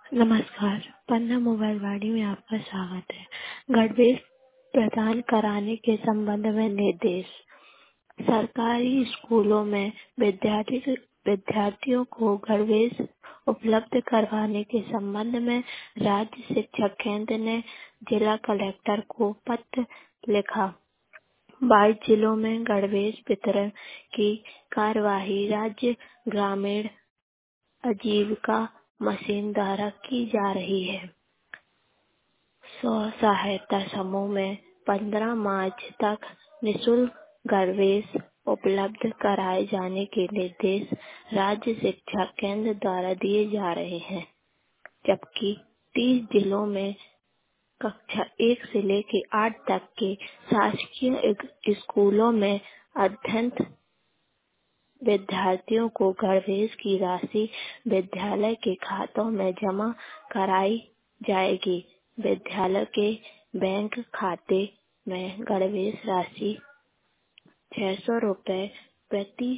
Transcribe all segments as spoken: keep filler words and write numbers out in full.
नमस्कार, पन्ना मोबाइल वाणी में आपका स्वागत है। गणवेश प्रदान कराने के संबंध में निर्देश। सरकारी स्कूलों में विद्यार्थी विद्यार्थियों को गणवेश उपलब्ध करवाने के संबंध में राज्य शिक्षा केंद्र ने जिला कलेक्टर को पत्र लिखा। बाईस जिलों में गणवेश वितरण की कार्यवाही राज्य ग्रामीण आजीविका मिशन द्वारा की जा रही है। स्व सहायता समूह में पंद्रह मार्च तक निःशुल्क गणवेश उपलब्ध कराए जाने के निर्देश राज्य शिक्षा केंद्र द्वारा दिए जा रहे हैं, जबकि तीस जिलों में कक्षा एक से लेकर आठ तक के शासकीय स्कूलों में अध्ययनरत विद्यार्थियों को गणवेश की राशि विद्यालय के खातों में जमा कराई जाएगी। विद्यालय के बैंक खाते में गणवेश राशि छह सौ रुपये प्रति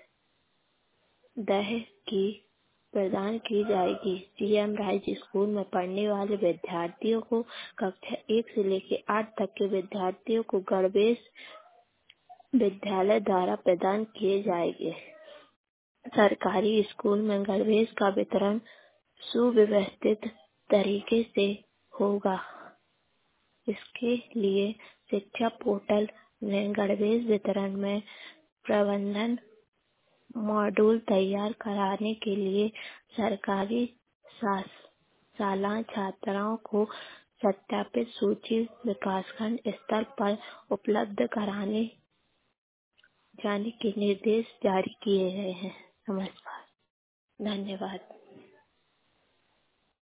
दह की प्रदान की जाएगी। सीएम राइज स्कूल में पढ़ने वाले विद्यार्थियों को कक्षा एक से लेकर आठ तक के विद्यार्थियों को गणवेश विद्यालय द्वारा प्रदान किए जाएंगे। सरकारी स्कूल में गणवेश का वितरण सुव्यवस्थित तरीके से होगा। इसके लिए शिक्षा पोर्टल ने गणवेश वितरण में प्रबंधन मॉड्यूल तैयार कराने के लिए सरकारी शाला छात्राओं को सत्यापित सूची विकासखंड स्तर पर उपलब्ध कराने जाने के निर्देश जारी किए गए हैं। नमस्कार, धन्यवाद।